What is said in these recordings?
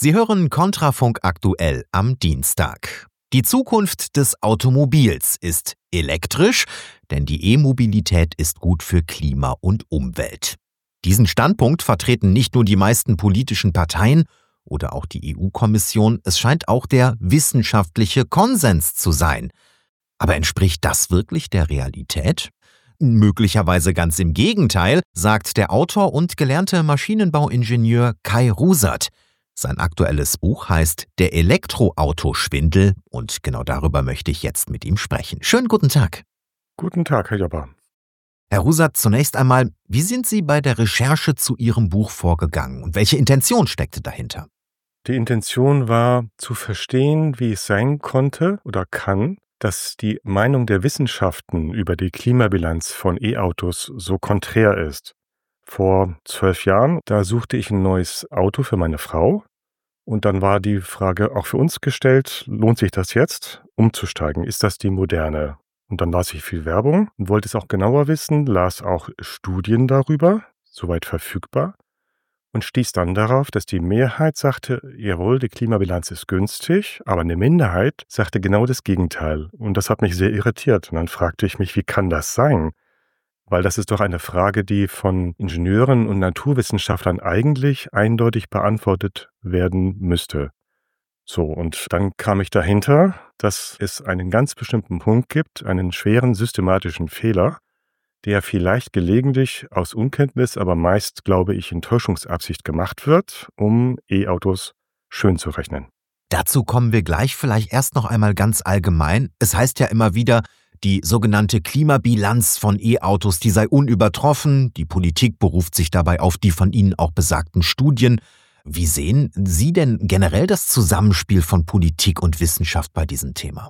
Sie hören Kontrafunk aktuell am Dienstag. Die Zukunft des Automobils ist elektrisch, denn die E-Mobilität ist gut für Klima und Umwelt. Diesen Standpunkt vertreten nicht nur die meisten politischen Parteien oder auch die EU-Kommission, es scheint auch der wissenschaftliche Konsens zu sein. Aber entspricht das wirklich der Realität? Möglicherweise ganz im Gegenteil, sagt der Autor und gelernte Maschinenbauingenieur Kai Rusert. Sein aktuelles Buch heißt »Der Elektroautoschwindel« und genau darüber möchte ich jetzt mit ihm sprechen. Schönen guten Tag. Guten Tag, Herr Jobber. Herr Rusert, zunächst einmal, wie sind Sie bei der Recherche zu Ihrem Buch vorgegangen und welche Intention steckte dahinter? Die Intention war, zu verstehen, wie es sein konnte oder kann, dass die Meinung der Wissenschaften über die Klimabilanz von E-Autos so konträr ist. Vor 12 Jahren, da suchte ich ein neues Auto für meine Frau und dann war die Frage auch für uns gestellt, lohnt sich das jetzt, umzusteigen? Ist das die moderne? Und dann las ich viel Werbung und wollte es auch genauer wissen, las auch Studien darüber, soweit verfügbar, und stieß dann darauf, dass die Mehrheit sagte, jawohl, die Klimabilanz ist günstig, aber eine Minderheit sagte genau das Gegenteil. Und das hat mich sehr irritiert. Und dann fragte ich mich, wie kann das sein? Weil das ist doch eine Frage, die von Ingenieuren und Naturwissenschaftlern eigentlich eindeutig beantwortet werden müsste. So, und dann kam ich dahinter, dass es einen ganz bestimmten Punkt gibt, einen schweren systematischen Fehler, der vielleicht gelegentlich aus Unkenntnis, aber meist, glaube ich, in Täuschungsabsicht gemacht wird, um E-Autos schön zu rechnen. Dazu kommen wir gleich, vielleicht erst noch einmal ganz allgemein. Es heißt ja immer wieder, die sogenannte Klimabilanz von E-Autos, die sei unübertroffen. Die Politik beruft sich dabei auf die von Ihnen auch besagten Studien. Wie sehen Sie denn generell das Zusammenspiel von Politik und Wissenschaft bei diesem Thema?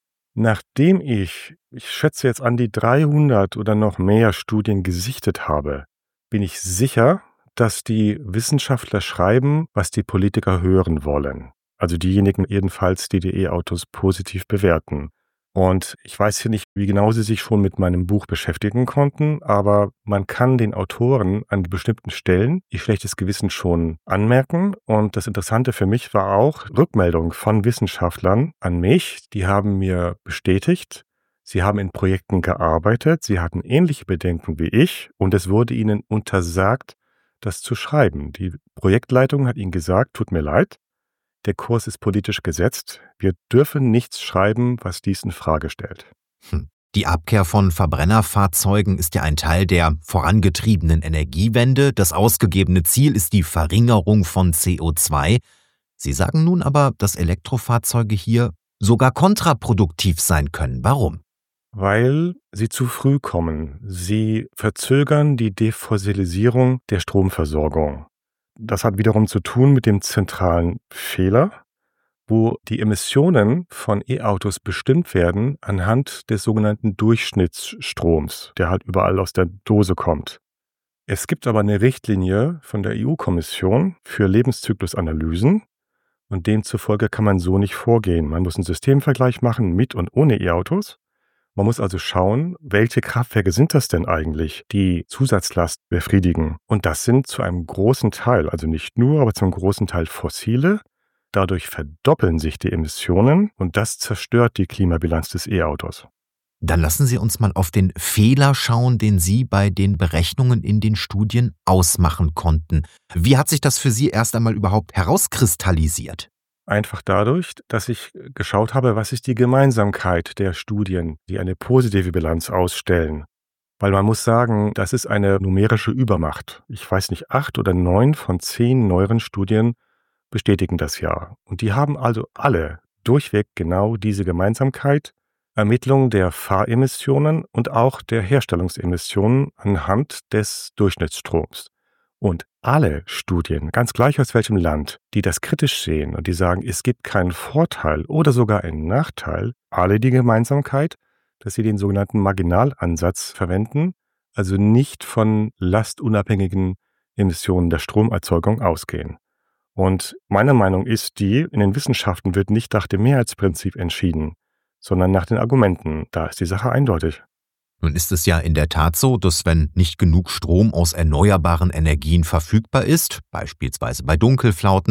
Nachdem ich schätze jetzt an die 300 oder noch mehr Studien gesichtet habe, bin ich sicher, dass die Wissenschaftler schreiben, was die Politiker hören wollen. Also diejenigen jedenfalls, die E-Autos positiv bewerten. Und ich weiß hier nicht, wie genau Sie sich schon mit meinem Buch beschäftigen konnten, aber man kann den Autoren an bestimmten Stellen ihr schlechtes Gewissen schon anmerken. Und das Interessante für mich war auch Rückmeldung von Wissenschaftlern an mich. Die haben mir bestätigt, sie haben in Projekten gearbeitet, sie hatten ähnliche Bedenken wie ich und es wurde ihnen untersagt, das zu schreiben. Die Projektleitung hat ihnen gesagt, tut mir leid. Der Kurs ist politisch gesetzt. Wir dürfen nichts schreiben, was dies in Frage stellt. Die Abkehr von Verbrennerfahrzeugen ist ja ein Teil der vorangetriebenen Energiewende. Das ausgegebene Ziel ist die Verringerung von CO2. Sie sagen nun aber, dass Elektrofahrzeuge hier sogar kontraproduktiv sein können. Warum? Weil sie zu früh kommen. Sie verzögern die Defossilisierung der Stromversorgung. Das hat wiederum zu tun mit dem zentralen Fehler, wo die Emissionen von E-Autos bestimmt werden anhand des sogenannten Durchschnittsstroms, der halt überall aus der Dose kommt. Es gibt aber eine Richtlinie von der EU-Kommission für Lebenszyklusanalysen und demzufolge kann man so nicht vorgehen. Man muss einen Systemvergleich machen mit und ohne E-Autos. Man muss also schauen, welche Kraftwerke sind das denn eigentlich, die Zusatzlast befriedigen. Und das sind zu einem großen Teil, also nicht nur, aber zum großen Teil fossile. Dadurch verdoppeln sich die Emissionen und das zerstört die Klimabilanz des E-Autos. Dann lassen Sie uns mal auf den Fehler schauen, den Sie bei den Berechnungen in den Studien ausmachen konnten. Wie hat sich das für Sie erst einmal überhaupt herauskristallisiert? Einfach dadurch, dass ich geschaut habe, was ist die Gemeinsamkeit der Studien, die eine positive Bilanz ausstellen. Weil man muss sagen, das ist eine numerische Übermacht. Ich weiß nicht, 8 oder 9 von 10 neueren Studien bestätigen das ja. Und die haben also alle durchweg genau diese Gemeinsamkeit, Ermittlung der Fahremissionen und auch der Herstellungsemissionen anhand des Durchschnittsstroms. Und alle Studien, ganz gleich aus welchem Land, die das kritisch sehen und die sagen, es gibt keinen Vorteil oder sogar einen Nachteil, alle die Gemeinsamkeit, dass sie den sogenannten Marginalansatz verwenden, also nicht von lastunabhängigen Emissionen der Stromerzeugung ausgehen. Und meine Meinung ist die, in den Wissenschaften wird nicht nach dem Mehrheitsprinzip entschieden, sondern nach den Argumenten. Da ist die Sache eindeutig. Nun ist es ja in der Tat so, dass wenn nicht genug Strom aus erneuerbaren Energien verfügbar ist, beispielsweise bei Dunkelflauten,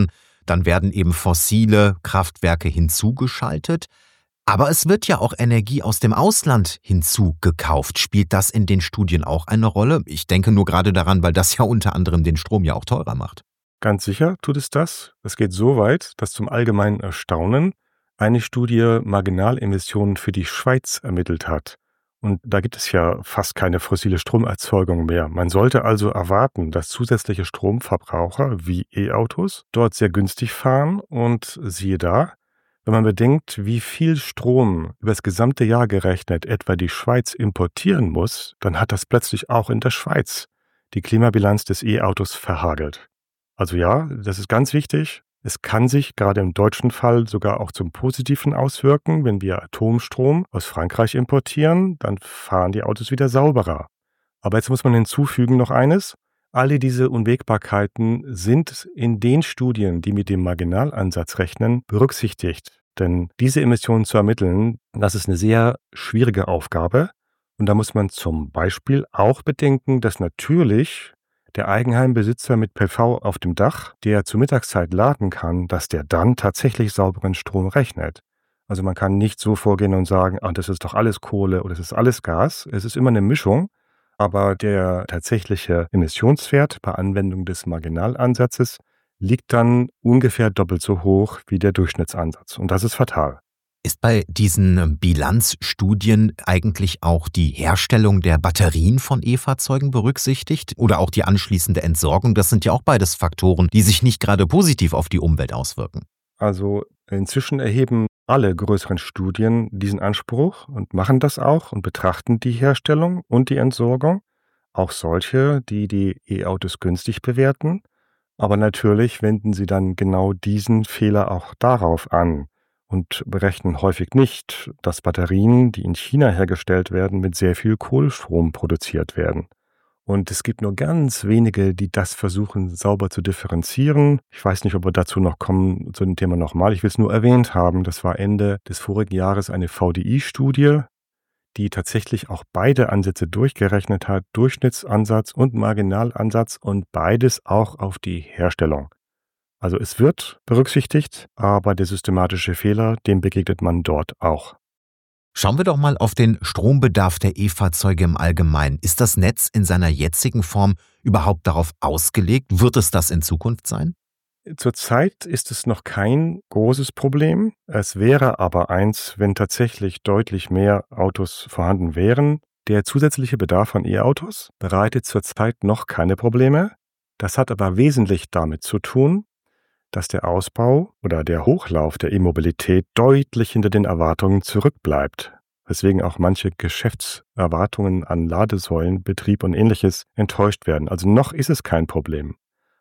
Dann werden eben fossile Kraftwerke hinzugeschaltet. Aber es wird ja auch Energie aus dem Ausland hinzugekauft. Spielt das in den Studien auch eine Rolle? Ich denke nur gerade daran, weil das ja unter anderem den Strom ja auch teurer macht. Ganz sicher tut es das. Es geht so weit, dass zum allgemeinen Erstaunen eine Studie Marginalemissionen für die Schweiz ermittelt hat. Und da gibt es ja fast keine fossile Stromerzeugung mehr. Man sollte also erwarten, dass zusätzliche Stromverbraucher wie E-Autos dort sehr günstig fahren. Und siehe da, wenn man bedenkt, wie viel Strom über das gesamte Jahr gerechnet etwa die Schweiz importieren muss, dann hat das plötzlich auch in der Schweiz die Klimabilanz des E-Autos verhagelt. Also ja, das ist ganz wichtig. Es kann sich gerade im deutschen Fall sogar auch zum Positiven auswirken. Wenn wir Atomstrom aus Frankreich importieren, dann fahren die Autos wieder sauberer. Aber jetzt muss man hinzufügen noch eines. Alle diese Unwägbarkeiten sind in den Studien, die mit dem Marginalansatz rechnen, berücksichtigt. Denn diese Emissionen zu ermitteln, das ist eine sehr schwierige Aufgabe. Und da muss man zum Beispiel auch bedenken, dass natürlich der Eigenheimbesitzer mit PV auf dem Dach, der zur Mittagszeit laden kann, dass der dann tatsächlich sauberen Strom rechnet. Also man kann nicht so vorgehen und sagen, das ist doch alles Kohle oder das ist alles Gas. Es ist immer eine Mischung, aber der tatsächliche Emissionswert bei Anwendung des Marginalansatzes liegt dann ungefähr doppelt so hoch wie der Durchschnittsansatz. Und das ist fatal. Ist bei diesen Bilanzstudien eigentlich auch die Herstellung der Batterien von E-Fahrzeugen berücksichtigt oder auch die anschließende Entsorgung? Das sind ja auch beides Faktoren, die sich nicht gerade positiv auf die Umwelt auswirken. Also inzwischen erheben alle größeren Studien diesen Anspruch und machen das auch und betrachten die Herstellung und die Entsorgung. Auch solche, die die E-Autos günstig bewerten. Aber natürlich wenden sie dann genau diesen Fehler auch darauf an und berechnen häufig nicht, dass Batterien, die in China hergestellt werden, mit sehr viel Kohlestrom produziert werden. Und es gibt nur ganz wenige, die das versuchen, sauber zu differenzieren. Ich weiß nicht, ob wir dazu noch kommen, zu dem Thema nochmal. Ich will es nur erwähnt haben, das war Ende des vorigen Jahres eine VDI-Studie, die tatsächlich auch beide Ansätze durchgerechnet hat, Durchschnittsansatz und Marginalansatz und beides auch auf die Herstellung. Also es wird berücksichtigt, aber der systematische Fehler, dem begegnet man dort auch. Schauen wir doch mal auf den Strombedarf der E-Fahrzeuge im Allgemeinen. Ist das Netz in seiner jetzigen Form überhaupt darauf ausgelegt? Wird es das in Zukunft sein? Zurzeit ist es noch kein großes Problem. Es wäre aber eins, wenn tatsächlich deutlich mehr Autos vorhanden wären. Der zusätzliche Bedarf an E-Autos bereitet zurzeit noch keine Probleme. Das hat aber wesentlich damit zu tun, dass der Ausbau oder der Hochlauf der E-Mobilität deutlich hinter den Erwartungen zurückbleibt, weswegen auch manche Geschäftserwartungen an Ladesäulenbetrieb und Ähnliches enttäuscht werden. Also noch ist es kein Problem.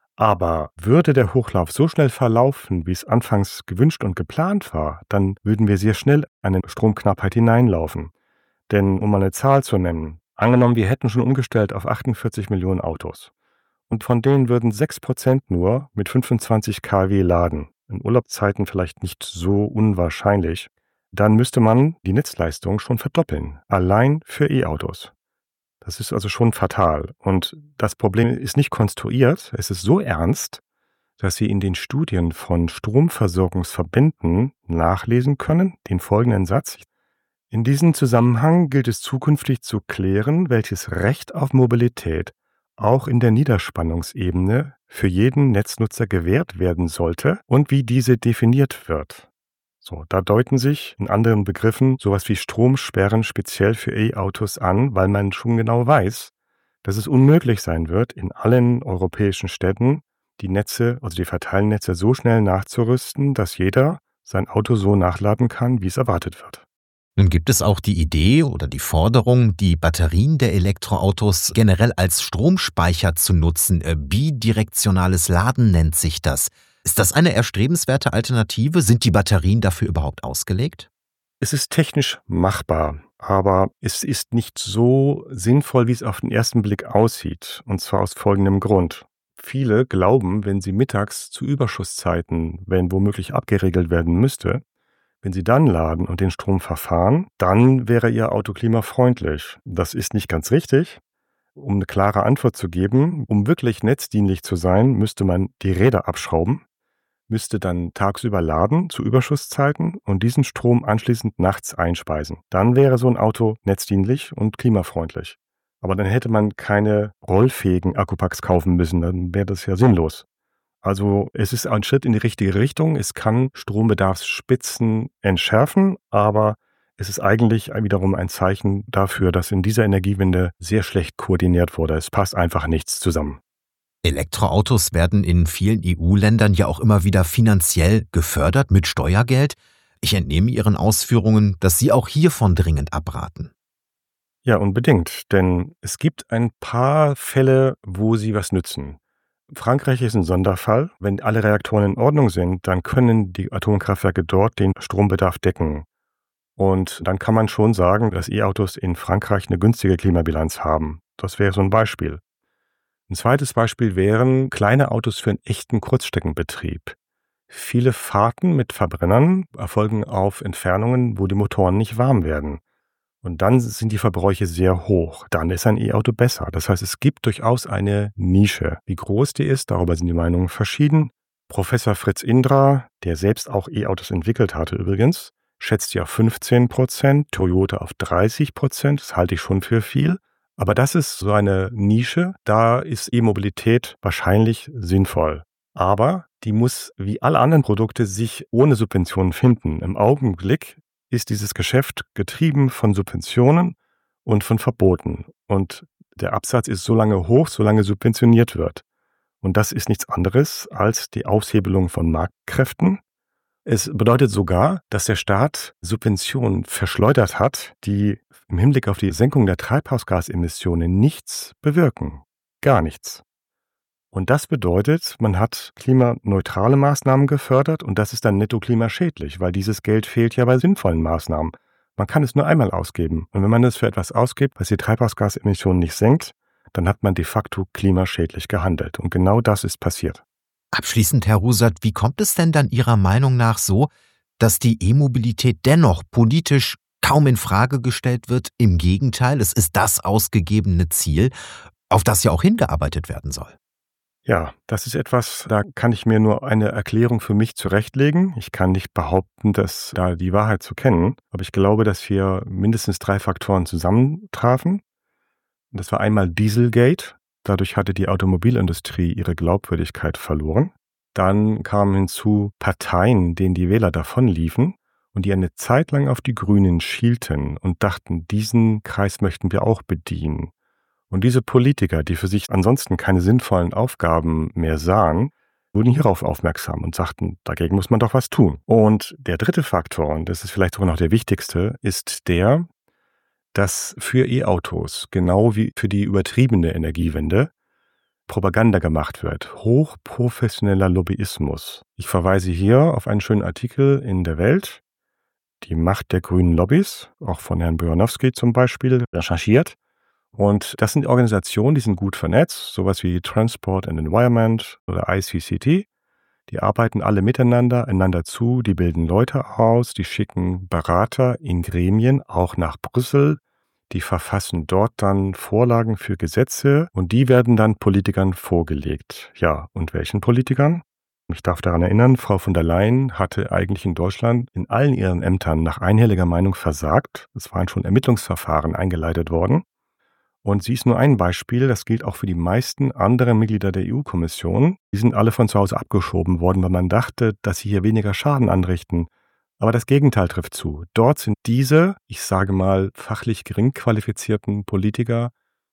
Aber würde der Hochlauf so schnell verlaufen, wie es anfangs gewünscht und geplant war, dann würden wir sehr schnell in eine Stromknappheit hineinlaufen. Denn um mal eine Zahl zu nennen, angenommen, wir hätten schon umgestellt auf 48 Millionen Autos. Und von denen würden 6% nur mit 25 kW laden. In Urlaubszeiten vielleicht nicht so unwahrscheinlich. Dann müsste man die Netzleistung schon verdoppeln. Allein für E-Autos. Das ist also schon fatal. Und das Problem ist nicht konstruiert. Es ist so ernst, dass Sie in den Studien von Stromversorgungsverbänden nachlesen können, den folgenden Satz. In diesem Zusammenhang gilt es zukünftig zu klären, welches Recht auf Mobilität auch in der Niederspannungsebene für jeden Netznutzer gewährt werden sollte und wie diese definiert wird. So, da deuten sich in anderen Begriffen sowas wie Stromsperren speziell für E-Autos an, weil man schon genau weiß, dass es unmöglich sein wird, in allen europäischen Städten die Netze, also die Verteilnetze so schnell nachzurüsten, dass jeder sein Auto so nachladen kann, wie es erwartet wird. Nun gibt es auch die Idee oder die Forderung, die Batterien der Elektroautos generell als Stromspeicher zu nutzen. Bidirektionales Laden nennt sich das. Ist das eine erstrebenswerte Alternative? Sind die Batterien dafür überhaupt ausgelegt? Es ist technisch machbar, aber es ist nicht so sinnvoll, wie es auf den ersten Blick aussieht. Und zwar aus folgendem Grund. Viele glauben, wenn sie mittags zu Überschusszeiten, wenn womöglich abgeregelt werden müsste, wenn Sie dann laden und den Strom verfahren, dann wäre Ihr Auto klimafreundlich. Das ist nicht ganz richtig. Um eine klare Antwort zu geben, um wirklich netzdienlich zu sein, müsste man die Räder abschrauben. müsste dann tagsüber laden zu Überschusszeiten und diesen Strom anschließend nachts einspeisen. Dann wäre so ein Auto netzdienlich und klimafreundlich. Aber dann hätte man keine rollfähigen Akkupacks kaufen müssen, dann wäre das ja sinnlos. Also es ist ein Schritt in die richtige Richtung. Es kann Strombedarfsspitzen entschärfen, aber es ist eigentlich wiederum ein Zeichen dafür, dass in dieser Energiewende sehr schlecht koordiniert wurde. Es passt einfach nichts zusammen. Elektroautos werden in vielen EU-Ländern ja auch immer wieder finanziell gefördert mit Steuergeld. Ich entnehme Ihren Ausführungen, dass Sie auch hiervon dringend abraten. Ja, unbedingt, denn es gibt ein paar Fälle, wo sie was nützen. Frankreich ist ein Sonderfall. Wenn alle Reaktoren in Ordnung sind, dann können die Atomkraftwerke dort den Strombedarf decken. Und dann kann man schon sagen, dass E-Autos in Frankreich eine günstige Klimabilanz haben. Das wäre so ein Beispiel. Ein zweites Beispiel wären kleine Autos für einen echten Kurzstreckenbetrieb. Viele Fahrten mit Verbrennern erfolgen auf Entfernungen, wo die Motoren nicht warm werden. Und dann sind die Verbräuche sehr hoch. Dann ist ein E-Auto besser. Das heißt, es gibt durchaus eine Nische. Wie groß die ist, darüber sind die Meinungen verschieden. Professor Fritz Indra, der selbst auch E-Autos entwickelt hatte übrigens, schätzt ja 15%, Toyota auf 30%. Das halte ich schon für viel. Aber das ist so eine Nische. Da ist E-Mobilität wahrscheinlich sinnvoll. Aber die muss wie alle anderen Produkte sich ohne Subventionen finden. Im Augenblick ist dieses Geschäft getrieben von Subventionen und von Verboten. Und der Absatz ist so lange hoch, solange subventioniert wird. Und das ist nichts anderes als die Aushebelung von Marktkräften. Es bedeutet sogar, dass der Staat Subventionen verschleudert hat, die im Hinblick auf die Senkung der Treibhausgasemissionen nichts bewirken. Gar nichts. Und das bedeutet, man hat klimaneutrale Maßnahmen gefördert und das ist dann netto klimaschädlich, weil dieses Geld fehlt ja bei sinnvollen Maßnahmen. Man kann es nur einmal ausgeben. Und wenn man es für etwas ausgibt, was die Treibhausgasemissionen nicht senkt, dann hat man de facto klimaschädlich gehandelt. Und genau das ist passiert. Abschließend, Herr Rusert, wie kommt es denn dann Ihrer Meinung nach so, dass die E-Mobilität dennoch politisch kaum in Frage gestellt wird? Im Gegenteil, es ist das ausgegebene Ziel, auf das ja auch hingearbeitet werden soll. Ja, das ist etwas, da kann ich mir nur eine Erklärung für mich zurechtlegen. Ich kann nicht behaupten, dass da die Wahrheit zu kennen, aber ich glaube, dass hier mindestens 3 Faktoren zusammentrafen. Das war einmal Dieselgate. Dadurch hatte die Automobilindustrie ihre Glaubwürdigkeit verloren. Dann kamen hinzu Parteien, denen die Wähler davonliefen und die eine Zeit lang auf die Grünen schielten und dachten, diesen Kreis möchten wir auch bedienen. Und diese Politiker, die für sich ansonsten keine sinnvollen Aufgaben mehr sahen, wurden hierauf aufmerksam und sagten, dagegen muss man doch was tun. Und der dritte Faktor, und das ist vielleicht sogar noch der wichtigste, ist der, dass für E-Autos, genau wie für die übertriebene Energiewende, Propaganda gemacht wird. Hochprofessioneller Lobbyismus. Ich verweise hier auf einen schönen Artikel in der Welt, die Macht der grünen Lobbys, auch von Herrn Bojanowski zum Beispiel, recherchiert. Und das sind Organisationen, die sind gut vernetzt, sowas wie Transport and Environment oder ICCT. Die arbeiten alle miteinander, einander zu, die bilden Leute aus, die schicken Berater in Gremien, auch nach Brüssel. Die verfassen dort dann Vorlagen für Gesetze und die werden dann Politikern vorgelegt. Ja, und welchen Politikern? Ich darf daran erinnern, Frau von der Leyen hatte eigentlich in Deutschland in allen ihren Ämtern nach einhelliger Meinung versagt. Es waren schon Ermittlungsverfahren eingeleitet worden. Und sie ist nur ein Beispiel, das gilt auch für die meisten anderen Mitglieder der EU-Kommission. Die sind alle von zu Hause abgeschoben worden, weil man dachte, dass sie hier weniger Schaden anrichten. Aber das Gegenteil trifft zu. Dort sind diese, ich sage mal, fachlich gering qualifizierten Politiker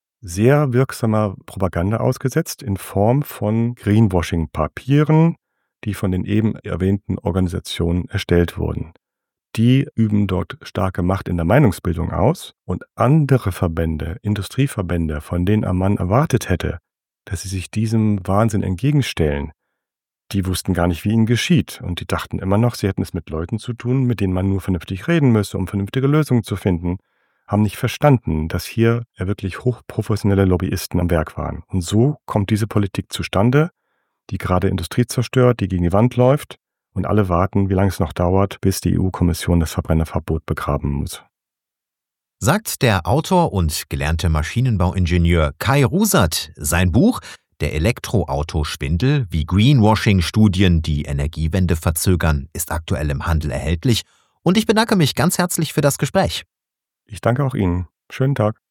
sehr wirksamer Propaganda ausgesetzt in Form von Greenwashing-Papieren, die von den eben erwähnten Organisationen erstellt wurden. Die üben dort starke Macht in der Meinungsbildung aus und andere Verbände, Industrieverbände, von denen man erwartet hätte, dass sie sich diesem Wahnsinn entgegenstellen, die wussten gar nicht, wie ihnen geschieht und die dachten immer noch, sie hätten es mit Leuten zu tun, mit denen man nur vernünftig reden müsse, um vernünftige Lösungen zu finden, haben nicht verstanden, dass hier wirklich hochprofessionelle Lobbyisten am Werk waren. Und so kommt diese Politik zustande, die gerade Industrie zerstört, die gegen die Wand läuft. Und alle warten, wie lange es noch dauert, bis die EU-Kommission das Verbrennerverbot begraben muss. Sagt der Autor und gelernte Maschinenbauingenieur Kai Rusert. Sein Buch Der Elektroautoschwindel wie Greenwashing-Studien, die Energiewende verzögern, ist aktuell im Handel erhältlich. Und ich bedanke mich ganz herzlich für das Gespräch. Ich danke auch Ihnen. Schönen Tag.